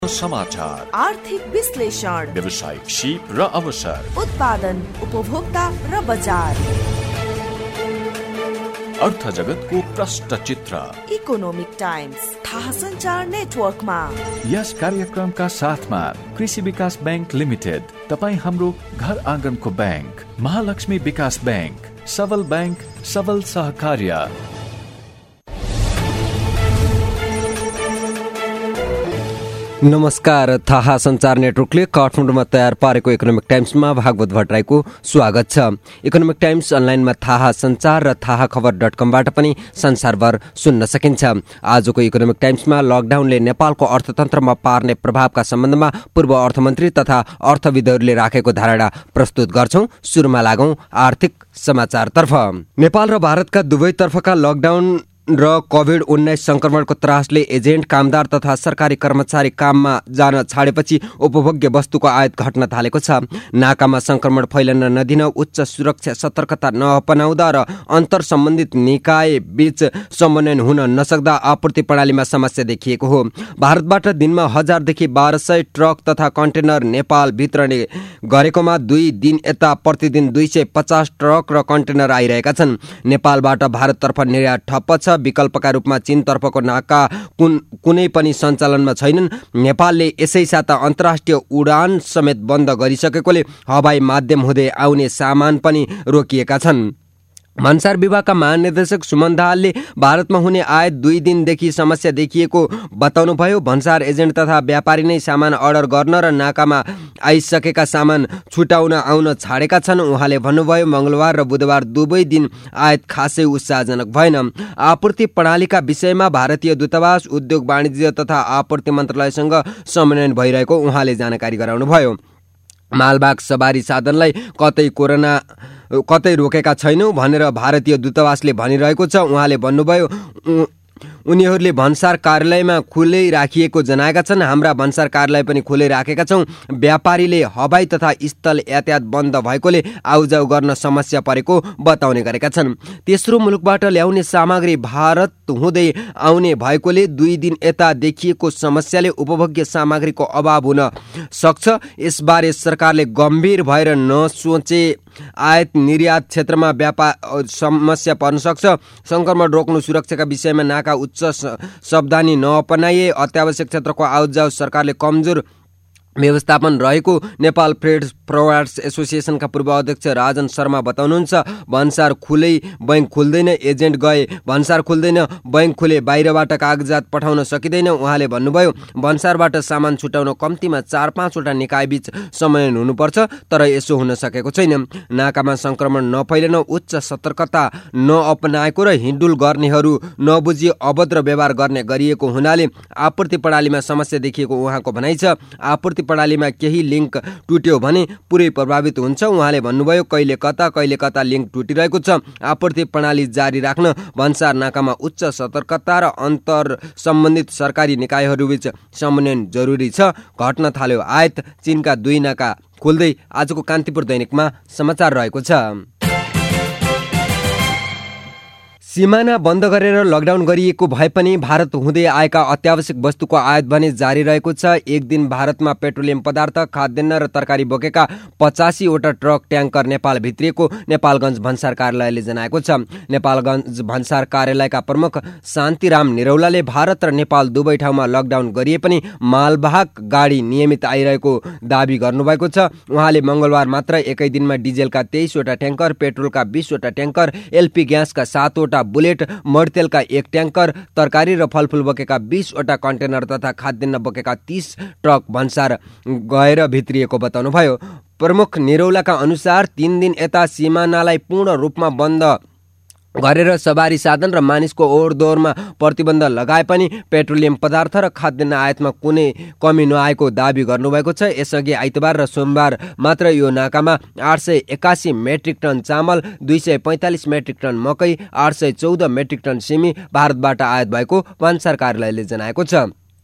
समाचार, आर्थिक विश्लेषण, व्यवसायिक सीप र अवसर, उत्पादन, उपभोक्ता र बजार, अर्थ जगतको प्रष्ट चित्र, इकोनोमिक टाइम्स थाहा सञ्चार नेटवर्कमा। यस कार्यक्रमका साथमा कृषि विकास बैंक लिमिटेड, तपाईँ हाम्रो घर आँगनको बैंक, महालक्ष्मी विकास बैंक, सबल बैंक, सबल सहकार्य। नमस्कार, थाहा सञ्चार नेटवर्कले काठमाडौँमा तयार पारेको इकोनोमिक टाइम्समा भागवत भट्टराईको स्वागत छ। इकोनोमिक टाइम्स अनलाइनमा थाहा सञ्चार र थाहा खबर.com-बाट पनि संसारभर सुन्न सकिन्छ। आजको इकोनोमिक टाइम्समा लकडाउनले नेपालको अर्थतन्त्रमा पार्ने प्रभावका सम्बन्धमा पूर्व अर्थमन्त्री तथा अर्थविदहरूले राखेको धारणा प्रस्तुत गर्छौं। सुरुमा लागौं आर्थिक समाचारतर्फ। नेपाल र भारतका दुवैतर्फका लकडाउन र कोभिड-19 संक्रमणको त्रासले एजेन्ट, कामदार तथा सरकारी कर्मचारी काममा जान छाडेपछि उपभोग्य वस्तुको आयात घट्न थालेको छ। नाकामा संक्रमण फैलन नदिन उच्च सुरक्षा सतर्कता नअपनाउँदा र अन्तर सम्बन्धित निकाय बीच समन्वय हुन नसक्दा आपूर्ति प्रणालीमा समस्या देखिएको हो। भारतबाट दिनमा 1000 देखि 1200 ट्रक तथा कन्टेनर नेपाल भित्रने गरेकोमा 2 दिन यता प्रतिदिन 250 ट्रक र कन्टेनर आइरहेका छन्। नेपालबाट भारततर्फ निर्यात ठप्प छ। विकल्पका रूपमा चीनतर्फको नाका कुनै पनि सञ्चालनमा छैनन्। नेपालले यसै साता अन्तर्राष्ट्रिय उडान समेत बन्द गरिसकेकोले हवाई माध्यम हुँदै आउने सामान पनि रोकिएका छन्। भन्सार विभागका महानिर्देशक सुमन दाहालले भारतमा हुने आयात 2 दिनदेखि समस्या देखिएको बताउनुभयो। भन्सार एजेन्ट तथा व्यापारी नै सामान अर्डर गर्न र नाकामा आइसकेका सामान छुटाउन आउन छाडेका छन्। उहाँले भन्नुभयो, मंगलबार र बुधबार दुवै दिन आयात खासै उत्साहजनक भएन। आपूर्ति प्रणालीका विषयमा भारतीय दूतावास, उद्योग वाणिज्य तथा आपूर्ति मन्त्रालयसँग समन्वय भइरहेको उहाँले जानकारी गराउनुभयो। मालवाहक सवारी साधनलाई कतै रोकेका छैनौं भनेर भारतीय दूतावासले भनिरहेको छ। उहाँले भन्नुभयो, उनीहरूले भन्सार कार्यालयमा खुलै राखिएको जनाएका छन्। हाम्रा भन्सार कार्यालय पनि खुलै राखेका छौं। व्यापारीले हवाई तथा स्थल यातायात बन्द भएकोले आउजाउ गर्न समस्या परेको बताउने गरेका छन्। तेस्रो मुलुकबाट ल्याउने सामग्री भारत हुँदै आउने भएकोले 2 दिन यता देखिएको समस्याले उपभोग्य सामग्रीको अभाव हुन सक्छ। यसबारे सरकारले गम्भीर भएर नसोचे आयात निर्यात क्षेत्रमा व्यापार समस्या पर्न सक्छ। संक्रमण रोक्नु, सुरक्षाका विषयमा नाका उच्च सावधानी नअपनाइए अत्यावश्यक क्षेत्रको आउजाउ सरकारले कमजोर व्यवस्थापन रहेको नेपाल फ्रेड फरवार्ड्स एसोसिएसनका पूर्व अध्यक्ष राजन शर्मा बताउनुहुन्छ। भन्सार खुलै बैंक खुल्दैन, एजेन्ट गए भन्सार खुल्दैन, बैंक खुले बाहिरबाट कागजात पठाउन सकिँदैन। उहाँले भन्नुभयो, भन्सारबाट सामान छुटाउन कम्तीमा 4-5 वटा निकाय बीच समन्वय हुनुपर्छ, तर यसो हुन सकेको छैन। नाकामा संक्रमण नफैलन उच्च सतर्कता नअपनाएको र हिन्डुल गर्नेहरू नबुझी अभद्र व्यवहार गर्ने गरिएको हुनाले आपूर्ति प्रणालीमा समस्या देखिएको उहाँको भनाइ छ। आपूर्ति प्रणालीमा केही लिङ्क टुट्यो भने पुरै प्रभावित हुन्छ। उहाँले भन्नुभयो, कहिले कता लिङ्क टुटिरहेको छ। आपूर्ति प्रणाली जारी राख्न भन्सार नाकामा उच्च सतर्कता र अन्तर सम्बन्धित सरकारी निकायहरूबीच समन्वय जरुरी छ। घट्न थाल्यो आयात, चीनका 2 नाका खुल्दै। आजको कान्तिपुर दैनिकमा समाचार रहेको छ। सीमाना बन्द गरेर लकडाउन गरिएको भए पनि भारत हुँदै आएका अत्यावश्यक वस्तुको आयात भने जारी रहेको छ। एक दिन भारतमा पेट्रोलियम पदार्थ, खाद्यान्न र तरकारी बोकेका 85 वटा ट्रक ट्याङ्कर नेपाल भित्रिएको नेपालगञ्ज भन्सार कार्यालयले जनाएको छ। नेपालगञ्ज भन्सार कार्यालयका प्रमुख शान्तिराम निरौलाले भारत र नेपाल दुवै ठाउँमा लकडाउन गरिए पनि मालवाहक गाडी नियमित आइरहेको दावी गर्नुभएको छ। उहाँले मंगलबार मात्र एकै दिनमा डिजेलका 23 वटा ट्याङ्कर, पेट्रोलका 20 वटा ट्याङ्कर, एलपी ग्यासका 7 वटा बुलेट, मडतेलका 1 ट्याङ्कर, तरकारी र फलफुल बोकेका 20 वटा कन्टेनर तथा खाद्यान्न बोकेका 30 ट्रक भन्सार गएर भित्रिएको बताउनुभयो। प्रमुख निरौलाका अनुसार 3 दिन यता सीमानालाई पूर्ण रूपमा बन्द गरेर सवारी साधन र मानिसको ओहोरदोहोरमा प्रतिबन्ध लगाए पनि पेट्रोलियम पदार्थ र खाद्यान्न आयातमा कुनै कमी नआएको दावी गर्नुभएको छ। यसअघि आइतबार र सोमबार मात्र यो नाकामा 881 मेट्रिक टन चामल, 245 मेट्रिक टन मकै, 814 मेट्रिक टन सिमी भारतबाट आयात भएको भन्सार कार्यालयले जनाएको छ।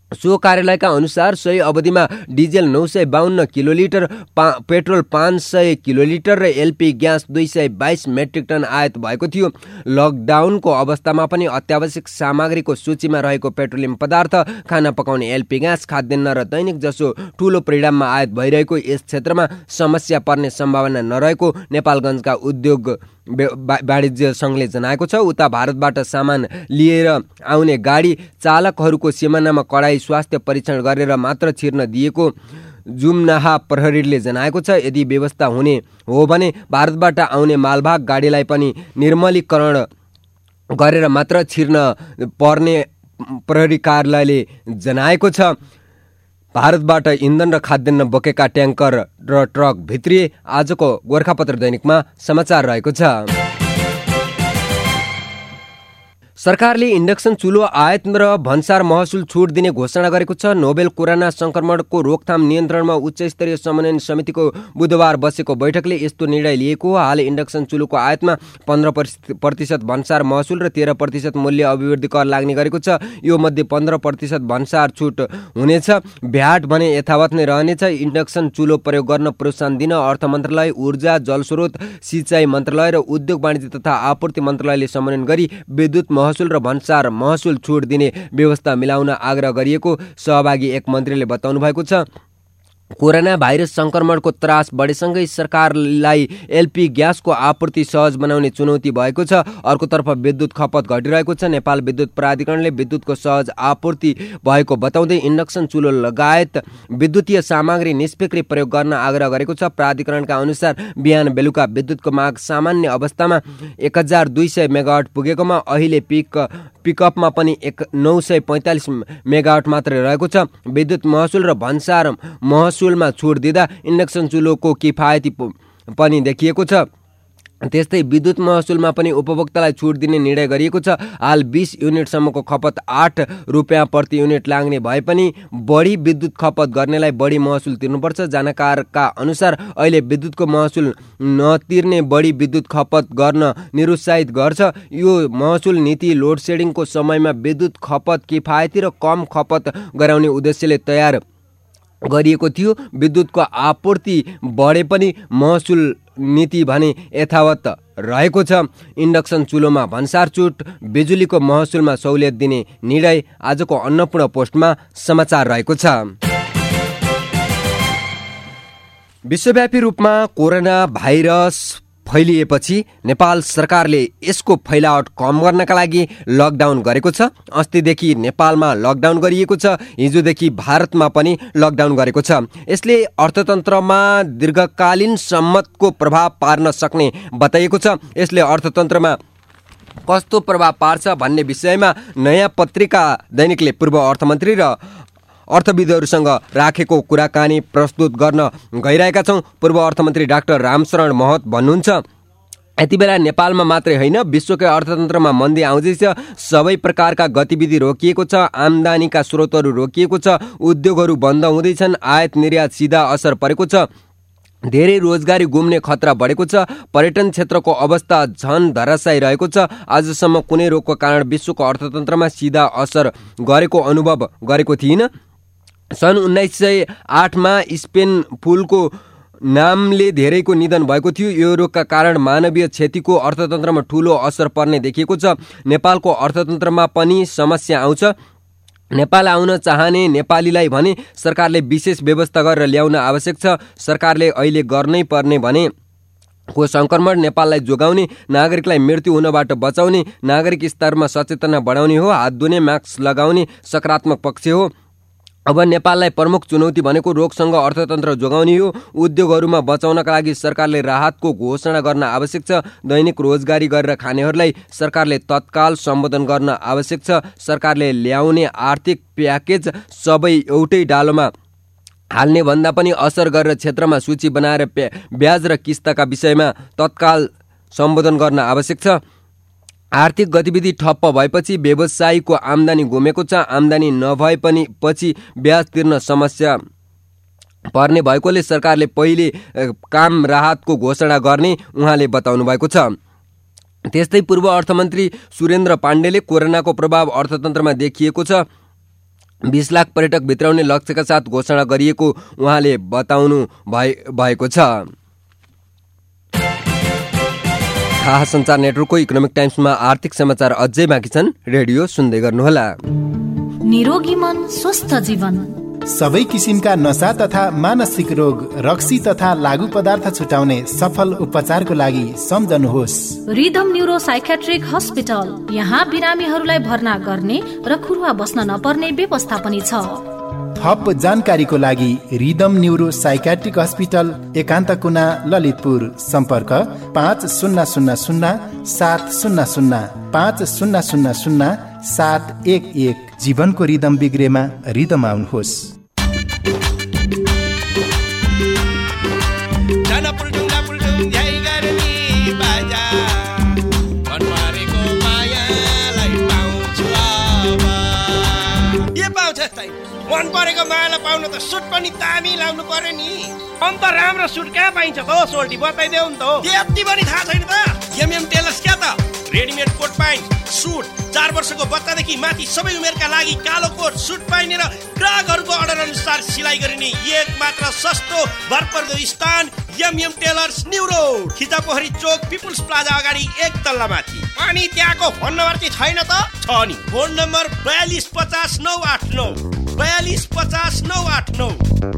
सो कार्यालयका अनुसार सही अवधिमा डिजेल 952 किलोलिटर, पेट्रोल 500 किलोलिटर र एलपी ग्यास 222 मेट्रिक टन आयात भएको थियो। लकडाउनको अवस्थामा पनि अत्यावश्यक सामग्रीको सूचीमा रहेको पेट्रोलियम पदार्थ, खाना पकाउने एलपी ग्यास, खाद्यान्न र दैनिक जसो ठूलो परिमाणमा आयात भइरहेको यस क्षेत्रमा समस्या पर्ने सम्भावना नरहेको नेपालगञ्जका उद्योग वाणिज्य सङ्घले जनाएको छ। उता भारतबाट सामान लिएर आउने गाडी चालकहरूको सिमानामा कडाई स्वास्थ्य परीक्षण गरेर मात्र छिर्न दिएको जुम्नाहा प्रहरीले जनाएको छ। यदि व्यवस्था हुने हो भने भारतबाट आउने मालवाहक गाडीलाई पनि निर्मलीकरण गरेर मात्र छिर्न पर्ने प्रहरी कार्यालयले जनाएको छ। भारतबाट इन्धन र खाद्यान्न बोकेका ट्याङ्कर र ट्रक भित्रिए, आजको गोरखापत्र दैनिकमा समाचार रहेको छ। सरकारले इन्डक्सन चुलो आयात र भन्सार महसुल छुट दिने घोषणा गरेको छ। नोभेल कोरोना संक्रमणको रोकथाम नियन्त्रणमा उच्चस्तरीय समन्वय समितिको बुधबार बसेको बैठकले यस्तो निर्णय लिएको हो। हाल इन्डक्सन चुलोको आयातमा 15% भन्सार महसुल र 13% मूल्य अभिवृद्धि कर लाग्ने गरेको छ। यो मध्ये 15% भन्सार छुट हुनेछ। भ्याट भने यथावत नै रहनेछ। इन्डक्सन चुलो प्रयोग गर्न प्रोत्साहन दिन अर्थ मन्त्रालय, ऊर्जा, जलस्रोत, सिँचाइ मन्त्रालय र उद्योग वाणिज्य तथा आपूर्ति मन्त्रालयले समन्वय गरी विद्युत महसुल र भन्सार महसुल छुट दिने व्यवस्था मिलाउन आग्रह गरिएको सहभागी एक मन्त्रीले बताउनु भएको छ। कोरोना भाइरस संक्रमणको त्रास बढेसँगै सरकारलाई एलपी ग्यासको आपूर्ति सहज बनाउने चुनौती भएको छ। अर्कोतर्फ विद्युत खपत घटिरहेको छ। नेपाल विद्युत प्राधिकरणले विद्युतको सहज आपूर्ति भएको बताउँदै इन्डक्सन चुलो लगायत विद्युतीय सामग्री निष्क्रिय प्रयोग गर्न आग्रह गरेको छ। प्राधिकरणका अनुसार बिहान बेलुका विद्युतको माग सामान्य अवस्थामा 1200 मेगावाट पुगेकोमा अहिले पिकअपमा पनि 945 मेगावाट मात्रै रहेको छ। विद्युत महसुल र भन्सार महसुलमा छुट दिँदा इन्डक्सन चुलोको किफायती पनि देखिएको छ। त्यस्तै विद्युत महसुलमा पनि उपभोक्तालाई छुट दिने निर्णय गरिएको छ। हाल 20 युनिटसम्मको खपत 8 रुपियाँ प्रति युनिट लाग्ने भए पनि बढी विद्युत खपत गर्नेलाई बढी महसुल तिर्नुपर्छ। जानकारका अनुसार अहिले विद्युतको महसुल नतिर्ने बढी विद्युत खपत गर्न निरुत्साहित गर्छ। यो महसुल नीति लोड सेडिङको समयमा विद्युत खपत किफायती र कम खपत गराउने उद्देश्यले तयार गरिएको थियो। विद्युतको आपूर्ति बढे पनि महसुल नीति भने यथावत रहेको छ। इन्डक्सन चुलोमा भन्सार छुट, बिजुलीको महसुलमा सहुलियत दिने निर्णय आजको अन्नपूर्ण पोस्टमा समाचार रहेको छ। विश्वव्यापी रूपमा कोरोना भाइरस फैलिएपछि नेपाल सरकारले यसको फैलावट कम गर्नका लागि लकडाउन गरेको छ। अस्तिदेखि नेपालमा लकडाउन गरिएको छ। हिजोदेखि भारतमा पनि लकडाउन गरेको छ। यसले अर्थतन्त्रमा दीर्घकालीन सम्मतको प्रभाव पार्न सक्ने बताइएको छ। यसले अर्थतन्त्रमा कस्तो प्रभाव पार्छ भन्ने विषयमा नयाँ पत्रिका दैनिकले पूर्व अर्थमन्त्री र अर्थविदहरूसँग राखेको कुराकानी प्रस्तुत गर्न गइरहेका छौँ। पूर्व अर्थमन्त्री डाक्टर रामशरण महत भन्नुहुन्छ, यति बेला नेपालमा मात्रै होइन विश्वकै अर्थतन्त्रमा मन्दी आउँदैछ। सबै प्रकारका गतिविधि रोकिएको छ। आम्दानीका स्रोतहरू रोकिएको छ। उद्योगहरू बन्द हुँदैछन्। आयात निर्यात सिधा असर परेको छ। धेरै रोजगारी गुम्ने खतरा बढेको छ। पर्यटन क्षेत्रको अवस्था झन धराशायी रहेको छ। आजसम्म कुनै रोगको कारण विश्वको अर्थतन्त्रमा सिधा असर गरेको अनुभव गरेको थिइन। सन् 1908 मा स्पेन फुलको नामले धेरैको निधन भएको थियो। यो रोगका कारण मानवीय क्षतिको अर्थतन्त्रमा ठूलो असर पर्ने देखिएको छ। नेपालको अर्थतन्त्रमा पनि समस्या आउँछ। नेपाल आउन चाहने नेपालीलाई भने सरकारले विशेष व्यवस्था गरेर ल्याउन आवश्यक छ। सरकारले अहिले गर्नै पर्ने भने को संक्रमण नेपाललाई जोगाउने, नागरिकलाई मृत्यु हुनबाट बचाउने, नागरिक स्तरमा सचेतना बढाउने हो। हात धुने, मास्क लगाउने सकारात्मक पक्ष हो। अब नेपाललाई प्रमुख चुनौती भनेको रोगसँग अर्थतन्त्र जोगाउने हो। उद्योगहरूमा बचाउनका लागि सरकारले राहतको घोषणा गर्न आवश्यक छ। दैनिक रोजगारी गरेर खानेहरूलाई सरकारले तत्काल सम्बोधन गर्न आवश्यक छ। सरकारले ल्याउने आर्थिक प्याकेज सबै एउटै डालोमा हाल्ने भन्दा पनि असर गरेर क्षेत्रमा सूची बनाएर ब्याज र किस्ताका विषयमा तत्काल सम्बोधन गर्न आवश्यक छ। आर्थिक गतिविधि ठप्प भएपछि व्यवसायीको आम्दानी गुमेको छ। आम्दानी नभए पनि पछि ब्याज तिर्न समस्या पर्ने भएकोले सरकारले पहिले काम राहतको घोषणा गर्ने उहाँले बताउनु भएको छ। त्यस्तै पूर्व अर्थमन्त्री सुरेन्द्र पाण्डेले कोरोनाको प्रभाव अर्थतन्त्रमा देखिएको छ। 20 लाख पर्यटक भित्राउने लक्ष्यका साथ घोषणा गरिएको उहाँले बताउनु भएको छ। थाहा सञ्चार नेटवर्कको इकोनोमिक टाइम्समा आर्थिक समाचार अझै बाँकी छन्। रेडियो सुन्दै गर्नुहोला। निरोगी मन स्वस्थ जीवन। सबै किसिमका नशा तथा मानसिक रोग, रक्सी तथा लागू पदार्थ छुटाउने सफल उपचारको लागि सम्झनुहोस् रिदम न्यूरो साइकेट्रिक हस्पिटल। यहाँ बिरामीहरूलाई भर्ना गर्ने र खुरुवा बस्न नपर्ने व्यवस्था पनि छ। थप जानकारीको लागि रिदम न्यूरो साइकेट्रिक हस्पिटल, एकान्त कुना, ललितपुर। सम्पर्क 5000 700 5000 711। जीवनको रिदम बिग्रेमा रिदम आउनुहोस्। मन परेको मायालाई पाउन त सुट पनि दामी लाउनु पर्यो नि। अन्त राम्रो सुट कहाँ पाइन्छ त सोल्टी बताइदेऊ नि त। यति पनि थाहा छैन त? एमएम टेलर्स क्या त रेडिमेड कोट प्यान्ट सुट 4 वर्षको बच्चादेखि माथि सबै उमेरका लागि कालो कोट सुट पाइने र ग्राहकहरूको अर्डर अनुसार सिलाइ गरिने एक मात्र सस्तो भरपर्दो स्थान MM tailors new road, Khichapokhari चोक, पिपुल्स प्लाजा अगाडि 1 तल्ला माथि। अनि त्यहाँको फोन नम्बर चाहिँ छैन त? छ नि। Phone number 4250 989 4250 989।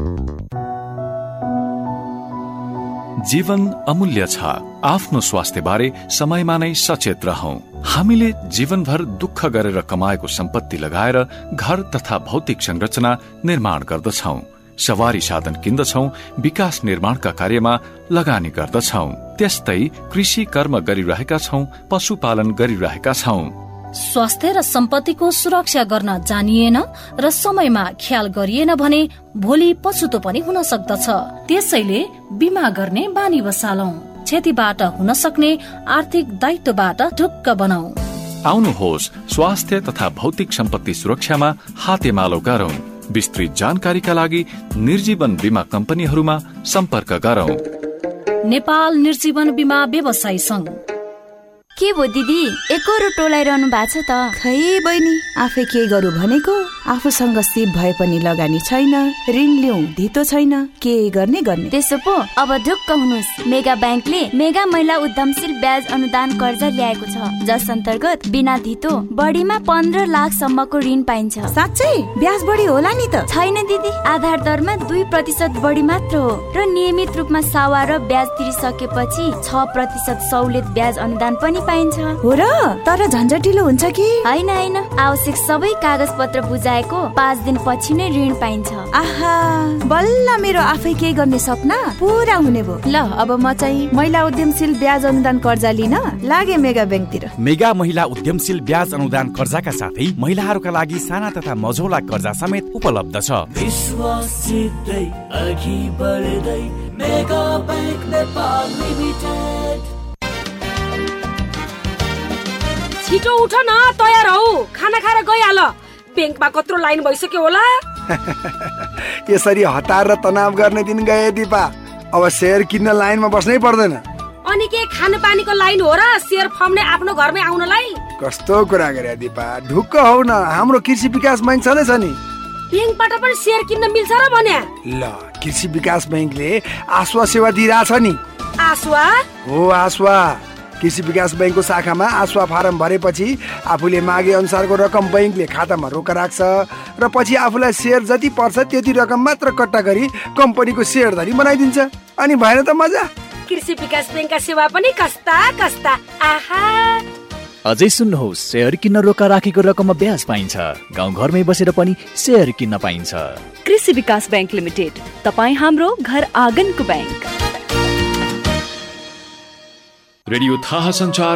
जीवन अमूल्य छ। आफ्नो स्वास्थ्य बारे समयमा नै सचेत रहौं। हामीले जीवनभर दुःख गरेर कमाएको सम्पत्ति लगाएर घर तथा भौतिक संरचना निर्माण गर्दछौं, सवारी साधन किन्दछौं, विकास निर्माणका कार्यमा लगानी गर्दछौं। त्यस्तै कृषि कर्म गरिरहेका छौं, पशुपालन गरिरहेका छौं। स्वास्थ्य र सम्पत्तिको सुरक्षा गर्न जानिएन र समयमा ख्याल गरिएन भने भोलि पछुतो पनि हुन सक्दछ। त्यसैले बीमा गर्ने बानी बसालौं। क्षतिबाट हुन सक्ने आर्थिक दायित्वबाट ढुक्क बनाऊ। आउनुहोस् स्वास्थ्य तथा भौतिक सम्पत्ति सुरक्षामा हातेमालो गरौं। विस्तृत जानकारीका लागि निर्जीवन बीमा कम्पनीहरूमा सम्पर्क गरौं। नेपाल निर्जीवन बीमा व्यवसायी संघ। के भो दिदी एकरो टोलाइरहनु भएको छ त? खै बहिनी, आफै के गरौँ भनेको? आफूसँग सिप भए पनि लगानी छैन, ऋण लिउँ धितो छैन, के गर्ने? त्यसो पो अब ढुक्क हुनुहोस्। मेगा ब्याङ्कले मेगा महिला उद्यमशील ब्याज अनुदान कर्जा ल्याएको छ, जस अन्तर्गत बिना धितो बढीमा 15 लाख सम्मको ऋण पाइन्छ। साँच्चै ब्याज बढी होला नि त? छैन दिदी, आधार दरमा 2% बढी मात्र हो र नियमित रूपमा सावा र ब्याज तिरिसकेपछि 6% सहुलियत ब्याज अनुदान पनि पाइन्छ। हो र? तर झन्झटिलो हुन्छ कि? हैन, आवश्यक सबै कागज पत्र बुझाएको 5 दिन पछि नै ऋण पाइन्छ। आहा, बल्ल मेरो आफै केही गर्ने सपना पूरा हुने भो। ल अब म चाहिँ महिला उद्यमशील ब्याज अनुदान कर्जा लिन लागे मेगा ब्याङ्कतिर। मेगा महिला उद्यमशील ब्याज अनुदान कर्जाका साथै महिलाहरूका लागि साना तथा मझौला कर्जा समेत उपलब्ध छ। विश्वास जित्दै अघि बढ्दै मेगा ब्याङ्क नेपाल लिमिटेड। छिटो उठ न, तयार हौ, खाना खाएर गइहाल। ब्याङ्कमा कत्रो लाइन भइसक्यो होला। यसरी हतार र तनाव गर्ने दिन गए दिपा। अब शेयर किन्न लाइनमा बस्नै पर्दैन। अनि के खानपानीको लाइन हो र शेयर फर्मले आफ्नो घरमै आउनलाई? कस्तो कुरा गरे दिपा, ढुक्क हौ न। हाम्रो कृषि विकास बैंक छँदैछ नि, ब्याङ्कबाट पनि शेयर किन्न मिल्छ र भन्या। ल कृषि विकास बैंकले आसुवा सेवा दिइरहेछ नि। आसुवा? हो आसुवा। कृषि विकास बैंकको शाखामा आसुवा फारम भरेपछि आफूले मागे अनुसारको रकम बैंकले खातामा रोक राख्छ र पछि आफूलाई शेयर जति पर्छ त्यति रकम मात्र कट्टा गरी कम्पनीको शेयरधारी बनाइदिन्छ। अनि भएन त मजा। कृषि विकास बैंकका सेवा पनि कस्ता कस्ता। आहा, अझै सुन्नुहोस्, शेयर किन्न रोका राखेको रकममा ब्याज पाइन्छ। गाउँघरमै बसेर पनि शेयर किन्न पाइन्छ। कृषि विकास बैंक लिमिटेड, तपाईँ हाम्रो घर आँगनको बैंक। रेडियो थाहा संचार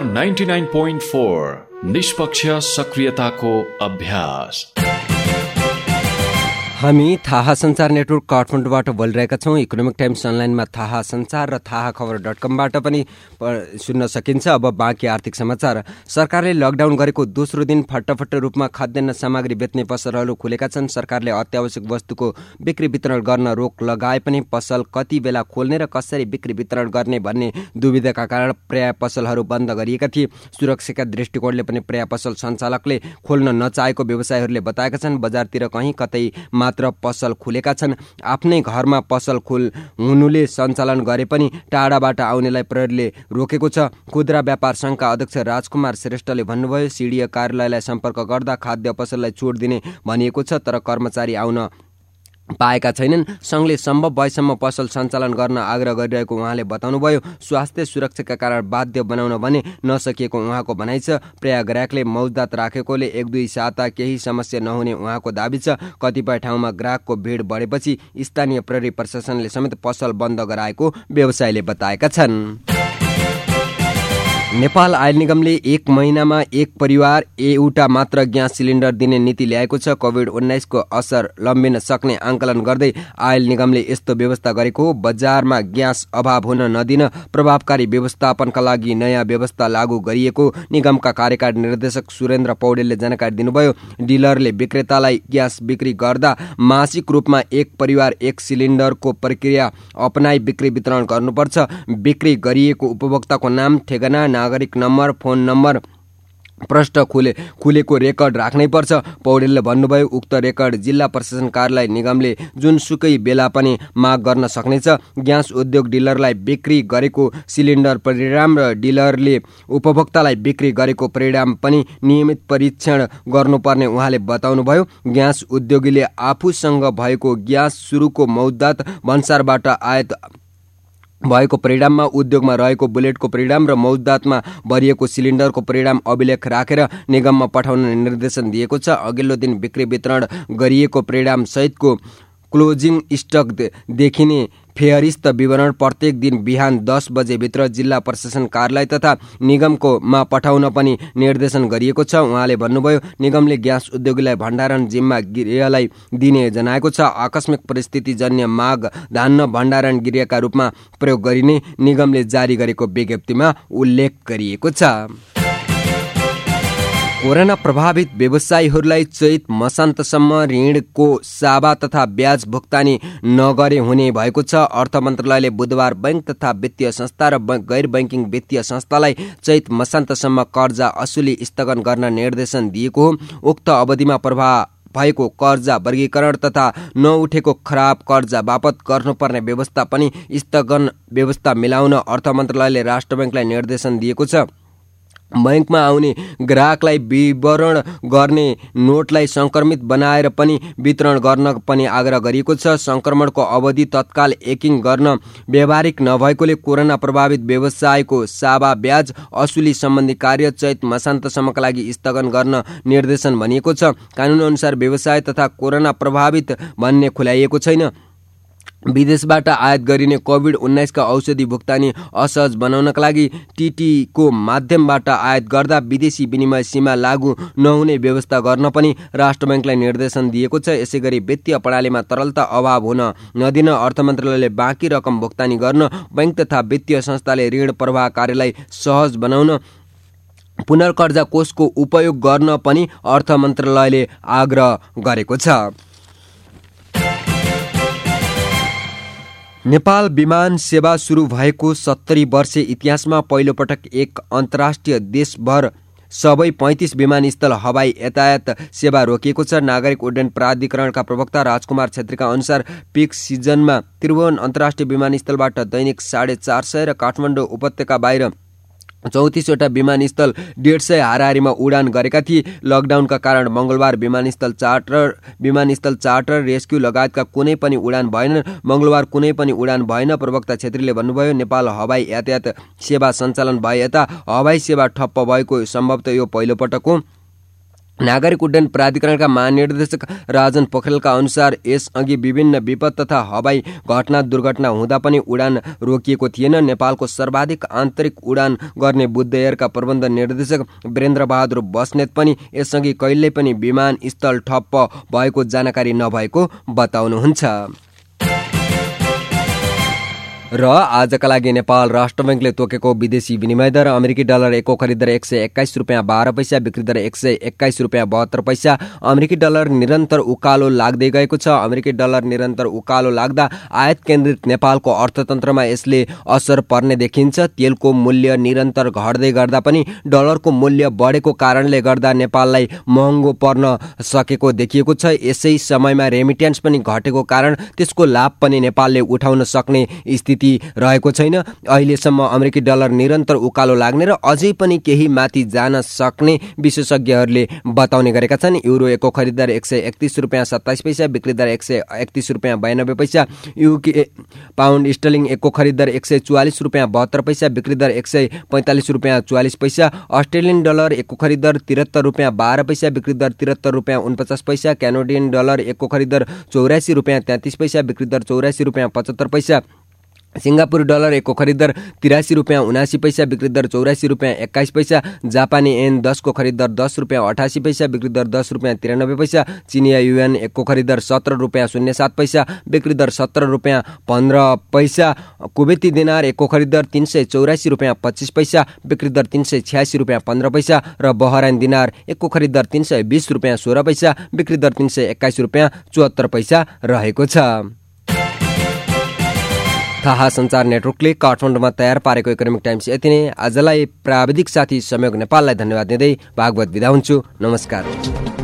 99.4 निष्पक्ष सक्रियताको अभ्यास। हामी थाहा सञ्चार नेटवर्क काठमाडौँबाट बोलिरहेका छौँ। इकोनोमिक टाइम्स अनलाइनमा थाहा सञ्चार र थाहा खबर .com पनि सुन्न सकिन्छ। अब बाँकी आर्थिक समाचार। सरकारले लकडाउन गरेको दोस्रो दिन फट्टफट्ट रूपमा खाद्यान्न सामग्री बेच्ने पसलहरू खुलेका छन्। सरकारले अत्यावश्यक वस्तुको बिक्री वितरण गर्न रोक लगाए पनि पसल कति बेला खोल्ने र कसरी बिक्री वितरण गर्ने भन्ने दुविधाका कारण प्राय पसलहरू बन्द गरिएका थिए। सुरक्षाका दृष्टिकोणले पनि प्राय पसल सञ्चालकले खोल्न नचाहेको व्यवसायीहरूले बताएका छन्। बजारतिर कहीँ कतै मात्र पसल खुलेका छन्। आफ्नै घरमा पसल हुनुले सञ्चालन गरे पनि टाढाबाट आउनेलाई प्रहरीले रोकेको छ। खुद्रा व्यापार संघका अध्यक्ष राजकुमार श्रेष्ठले भन्नुभयो, सिडिए कार्यालयलाई सम्पर्क गर्दा खाद्य पसललाई छुट दिने भनिएको छ, तर कर्मचारी आउन पाएका छैनन्। संघले सम्भव भएसम्म पसल सञ्चालन गर्न आग्रह गरिरहेको उहाँले बताउनुभयो। स्वास्थ्य सुरक्षाका कारण बाध्य बनाउन भने नसकिएको उहाँको भनाइ छ। प्राय ग्राहकले मौजदात राखेकोले 1-2 साता केही समस्या नहुने उहाँको दाबी छ। कतिपय ठाउँमा ग्राहकको भिड बढेपछि स्थानीय प्रहरी प्रशासनले समेत पसल बन्द गराएको व्यवसायीले बताएका छन्। नेपाल आयल निगमले 1 महिनामा एक परिवार एउटा मात्र ग्यास सिलिन्डर दिने नीति ल्याएको छ। कोभिड-19 को असर लम्बिन सक्ने आंकलन गर्दै आयल निगमले यस्तो व्यवस्था गरेको हो। बजारमा ग्यास अभाव हुन नदिन प्रभावकारी व्यवस्थापनका लागि नयाँ व्यवस्था लागू गरिएको निगमका कार्यकारी निर्देशक सुरेन्द्र पौडेलले जानकारी दिनुभयो। डिलरले विक्रेतालाई ग्यास बिक्री गर्दा मासिक रूपमा एक परिवार एक सिलिन्डरको प्रक्रिया अपनाई बिक्री वितरण गर्नुपर्छ। बिक्री गरिएको उपभोक्ताको नाम, ठेगाना, नागरिक नम्बर, फोन नम्बर, प्रष्ट खुलेको रेकर्ड राख्नै पर्छ। पौडेलले भन्नुभयो, उक्त रेकर्ड जिल्ला प्रशासन कार्यालय निगमले जुनसुकै बेला पनि माग गर्न सक्नेछ। ग्यास उद्योग डिलरलाई बिक्री गरेको सिलिन्डर परिणाम र डिलरले उपभोक्तालाई बिक्री गरेको परिणाम पनि नियमित परीक्षण गर्नुपर्ने उहाँले बताउनुभयो। ग्यास उद्योगीले आफूसँग भएको ग्यास सुरुको मौजदात भन्सारबाट आयात भएको परिणाममा उद्योगमा रहेको बुलेटको परिणाम र मौजदातमा भरिएको सिलिन्डरको परिणाम अभिलेख राखेर निगममा पठाउन निर्देशन दिएको छ। अघिल्लो दिन बिक्री वितरण गरिएको परिणाम सहितको क्लोजिङ स्टक देखिने फेहरिस्त विवरण प्रत्येक दिन बिहान 10 बजेभित्र जिल्ला प्रशासन कार्यालय तथा निगमकोमा पठाउन पनि निर्देशन गरिएको छ। उहाँले भन्नुभयो, निगमले ग्यास उद्योगीलाई भण्डारण जिम्मा गृहलाई दिने जनाएको छ। आकस्मिक परिस्थितिजन्य माग धान्न भण्डारण गृहका रूपमा प्रयोग गरिने निगमले जारी गरेको विज्ञप्तिमा उल्लेख गरिएको छ। कोरोना प्रभावित व्यवसायीहरूलाई चैत मसान्तसम्म ऋणको सावा तथा ब्याज भुक्तानी नगरे हुने भएको छ। अर्थ मन्त्रालयले बुधबार बैंक तथा वित्तीय संस्था र गैर बैंकिङ वित्तीय संस्थालाई चैत मसान्तसम्म कर्जा असुली स्थगन गर्न निर्देशन दिएको हो। उक्त अवधिमा प्रभाव भएको कर्जा वर्गीकरण तथा नउठेको खराब कर्जा बापत गर्नुपर्ने व्यवस्था पनि स्थगन व्यवस्था मिलाउन अर्थ मन्त्रालयले राष्ट्र बैंकलाई निर्देशन दिएको छ। बैंकमा आउने ग्राहकलाई विवरण गर्ने नोटलाई संक्रमित बनाएर पनि वितरण गर्न पनि आग्रह गरिएको छ। संक्रमणको अवधि तत्काल एकिङ गर्न व्यावहारिक नभएकोले कोरोना प्रभावित व्यवसायको सावा ब्याज असुली सम्बन्धी कार्य चैत मसान्तसम्मका लागि स्थगन गर्न निर्देशन भनिएको छ। कानून अनुसार व्यवसाय तथा कोरोना प्रभावित भन्ने खुलाइएको छैन। विदेशबाट आयात गरिने कोभिड-19 का औषधि भुक्तानी असहज बनाउनका लागि टीटी को माध्यमबाट आयात गर्दा विदेशी विनिमय सीमा लागू नहुने व्यवस्था गर्न पनि राष्ट्र बैंकलाई निर्देशन दिएको छ। यसैगरी वित्तीय प्रणालीमा तरलता अभाव हुन नदिन अर्थ मन्त्रालयले बाँकी रकम भुक्तानी गर्न बैंक तथा वित्तीय संस्थाले ऋण प्रवाह कार्यलाई सहज बनाउन पुनर्कर्जा कोषको उपयोग गर्न पनि अर्थ मन्त्रालयले आग्रह गरेको छ। नेपाल विमान सेवा सुरु भएको 70 वर्षे इतिहासमा पहिलोपटक एक अन्तर्राष्ट्रिय देशभर सबै 35 विमानस्थल हवाई यातायात सेवा रोकिएको छ। नागरिक उड्डयन प्राधिकरणका प्रवक्ता राजकुमार छेत्रीका अनुसार पिक सिजनमा त्रिभुवन अन्तर्राष्ट्रिय विमानस्थलबाट दैनिक 450 र काठमाडौँ उपत्यका बाहिर 34वटा विमानस्थल 150 हाराहारीमा उडान गरेका थिए। लकडाउनका कारण मंगलबार विमानस्थल चार्टर रेस्क्यू लगायतका कुनै पनि उडान भएन। मंगलबार कुनै पनि उडान भएन। प्रवक्ता छेत्रीले भन्नुभयो, नेपाल हवाई यातायात सेवा सञ्चालन भए यता हवाई सेवा ठप्प भएको सम्भवतः यो पहिलो पटक हो। नागरिक उड्डयन प्राधिकरणका महानिर्देशक राजन पोखरेलका अनुसार यसअघि विभिन्न विपद तथा हवाई घटना दुर्घटना हुँदा पनि उडान रोकिएको थिएन। नेपालको सर्वाधिक आन्तरिक उडान गर्ने बुद्ध एयरका प्रबन्ध निर्देशक वीरेन्द्र बहादुर बस्नेत पनि यसअघि कहिल्यै पनि विमानस्थल ठप्प भएको जानकारी नभएको बताउनुहुन्छ। र आजका लागि नेपाल राष्ट्र बैंकले तोकेको विदेशी विनिमय दर अमेरिकी डलर एकको खरिद दर 121 रुपियाँ 12 पैसा, बिक्री दर 121 रुपियाँ 72 पैसा। अमेरिकी डलर निरन्तर उकालो लाग्दै गएको छ। अमेरिकी डलर निरन्तर उकालो लाग्दा आयात केन्द्रित नेपालको अर्थतन्त्रमा यसले असर पर्ने देखिन्छ। तेलको मूल्य निरन्तर घट्दै गर्दा पनि डलरको मूल्य बढेको कारणले गर्दा नेपाललाई महँगो पर्न सकेको देखिएको छ। यसै समयमा रेमिट्यान्स पनि घटेको कारण त्यसको लाभ पनि नेपालले उठाउन सक्ने स्थिति रहेको छैन। अहिलेसम्म अमेरिकी डलर निरन्तर उकालो लाग्ने र अझै पनि केही माथि जान सक्ने विशेषज्ञहरूले बताउने गरेका छन्। युरो एकको खरिद दर 131 रुपियाँ 27 पैसा, बिक्री दर 131 रुपियाँ 92 पैसा। युके पाउन्ड स्टर्लिङ एकको खरिद दर 144 रुपियाँ 72 पैसा, बिक्री दर 145 रुपियाँ 44 पैसा। अस्ट्रेलियन डलर एकको खरिद दर 73 रुपियाँ 12 पैसा, बिक्री दर 73 रुपियाँ 49 पैसा। क्यानाडियन डलर एकको खरिद दर 84 रुपियाँ 33 पैसा, बिक्री दर 84 रुपियाँ 75 पैसा। सिङ्गापुरी डलर एकको खरिद दर 83 रुपियाँ 79 पैसा, बिक्री दर 84 रुपियाँ 21 पैसा। जापानी एन 10 को खरिद दर 10 रुपियाँ 88 पैसा, बिक्री दर 10 रुपियाँ 93 पैसा। चिनिया युएन एकको खरिद दर 17 रुपियाँ 07 पैसा, बिक्री दर 17 रुपियाँ 15 पैसा। कुवेती दिनार एकको खरिद दर 384 रुपियाँ 25 पैसा, बिक्री दर 386 रुपियाँ 15 पैसा। र बहराइन दिनार एकको खरिद दर 320 रुपियाँ 16 पैसा, बिक्री दर 321 रुपियाँ 74 पैसा रहेको छ। थाहा सञ्चार नेटवर्कले काठमाडौँमा तयार पारेको इकोनोमिक टाइम्स यति नै। आजलाई प्राविधिक साथी संयोग नेपाललाई धन्यवाद दिँदै भागवत बिदा हुन्छु। नमस्कार।